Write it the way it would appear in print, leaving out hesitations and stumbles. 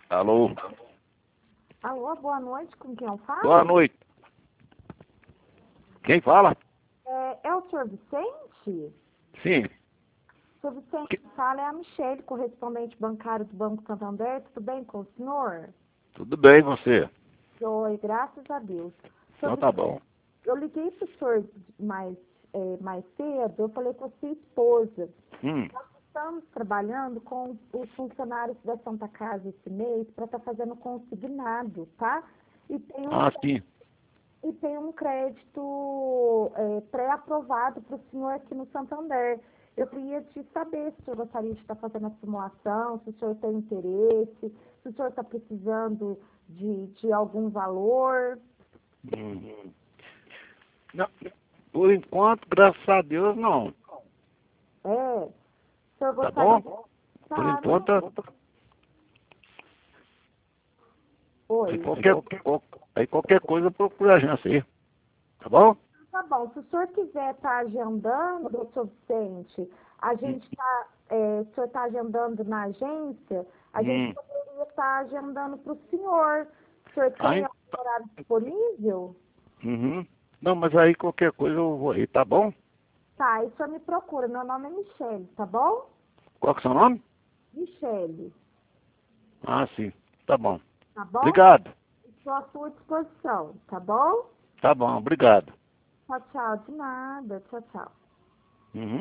Alô? Alô, boa noite, com quem eu falo? Boa noite. Quem fala? É o senhor Vicente? Sim. O senhor Vicente que fala é a Michele, correspondente bancário do Banco Santander. Tudo bem com o senhor? Tudo bem, você? Oi, graças a Deus. Então tá bom. Eu liguei para o senhor mais cedo, eu falei com a sua esposa. Nós estamos trabalhando com os funcionários da Santa Casa esse mês para estar fazendo consignado, tá? E tem um Sim. E tem um crédito pré-aprovado para o senhor aqui no Santander. Eu queria te saber se o senhor gostaria de estar fazendo a simulação, se o senhor tem interesse, se o senhor está precisando de algum valor. Não, por enquanto, graças a Deus, não. O senhor Tá gostaria... bom? Tá, Por não. enquanto, Oi. qualquer coisa procura a agência aí. Tá bom? Tá bom, se o senhor quiser estar agendando, doutor Vicente, a gente está, o senhor está agendando na agência, a gente poderia estar agendando para o senhor. O senhor tem Aí, algum horário disponível? Não, mas aí qualquer coisa eu vou aí, tá bom? Tá, aí o senhor me procura, meu nome é Michele, tá bom? Qual que é o seu nome? Michele, Sim. Tá bom. tá bom? Obrigado. Estou à sua disposição, tá bom? Tá bom, obrigado. Tchau, tchau, de nada, tchau, tchau.